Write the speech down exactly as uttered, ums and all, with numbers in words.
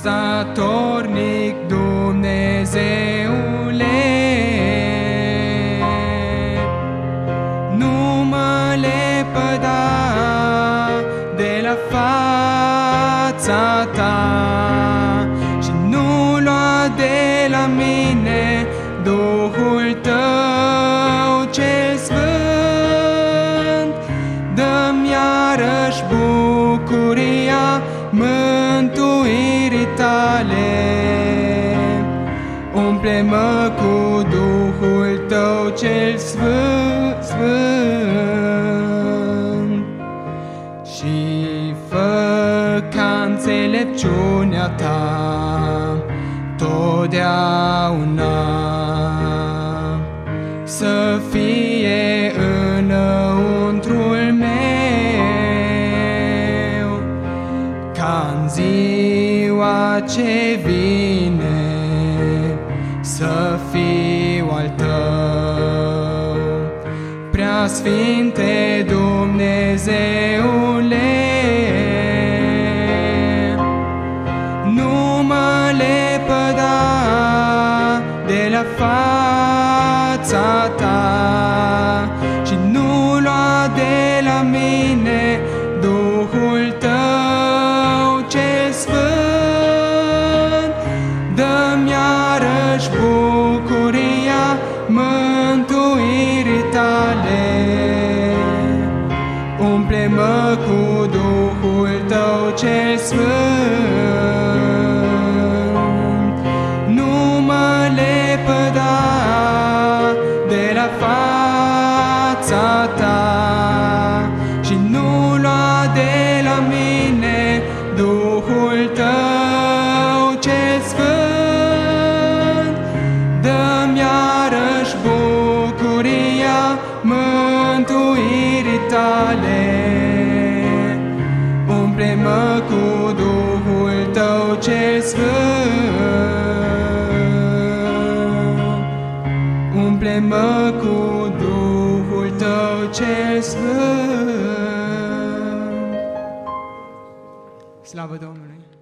statornic Dumnezeule, nu mă lepăda de la fața ta și nu lua de la mine Duhul tău cel sfânt. Dă-mi iarăși bucuria mântuirii tale, umple-mă cu Duhul tău cel sfânt, sfânt și fă ca înțelepciunea ta totdeauna să fie înăuntrul meu, ca-n ziua ce vine să fiu al tău. Preasfinte Dumnezeule, nu mă lepăda de la fața ta și nu lua de la mine Duhul tău cel sfânt. Dă-mi iarăși bucuria mântuirii tale, umple-mă cu Duhul tău cel sfânt. Nu mă lepăda de la fața ta și nu lua de la mine Duhul tău cel sfânt. Dă-mi iarăși bucuria mântuirii tale, umple-mă cu Duhul tău cel sfânt, umple-mă cu Duhul tău cel sfânt. Slavă Domnului!